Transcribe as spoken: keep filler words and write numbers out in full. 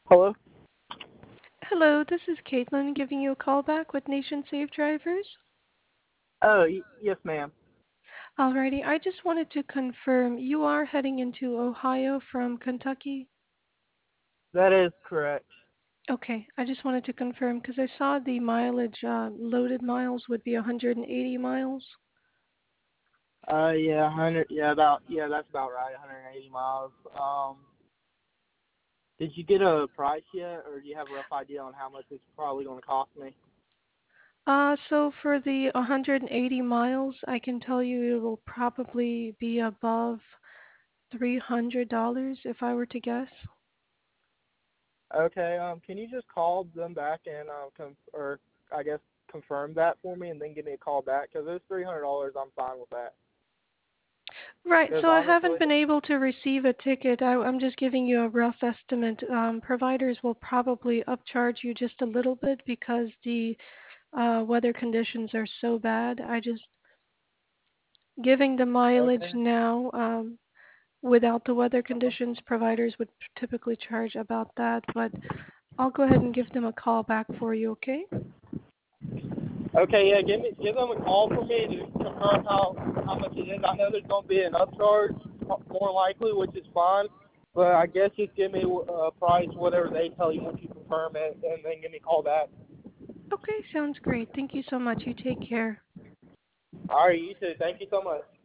Hello? Hello, this is Caitlin giving you a call back with Nation Safe Drivers. Oh, y- yes, ma'am. Alrighty, I just wanted to confirm you are heading into Ohio from Kentucky. That is correct. Okay, I just wanted to confirm because I saw the mileage, uh, loaded miles would be one hundred eighty miles. Uh, yeah, one hundred, yeah, about, yeah, that's about right, one hundred eighty miles. Um, did you get a price yet, or do you have a rough idea on how much it's probably going to cost me? Uh, so for the one hundred eighty miles, I can tell you it will probably be above three hundred dollars if I were to guess. Okay, um, can you just call them back and, um, com- or I guess confirm that for me and then give me a call back? Because it's three hundred dollars I'm fine with that. Right, Because so I haven't honestly, been able to receive a ticket. I, I'm just giving you a rough estimate. Um, providers will probably upcharge you just a little bit because the uh, weather conditions are so bad. I just giving the mileage okay, now. Um, without the weather conditions, providers would typically charge about that. But I'll go ahead and give them a call back for you. Okay? okay, yeah, give me, give them a call for me to confirm how, how much it is. I know there's going to be an upcharge, more likely, which is fine. But I guess just give me a price, whatever they tell you once you confirm it, and then give me a call back. Okay, sounds great. Thank you so much. You take care. All right, you too. Thank you so much.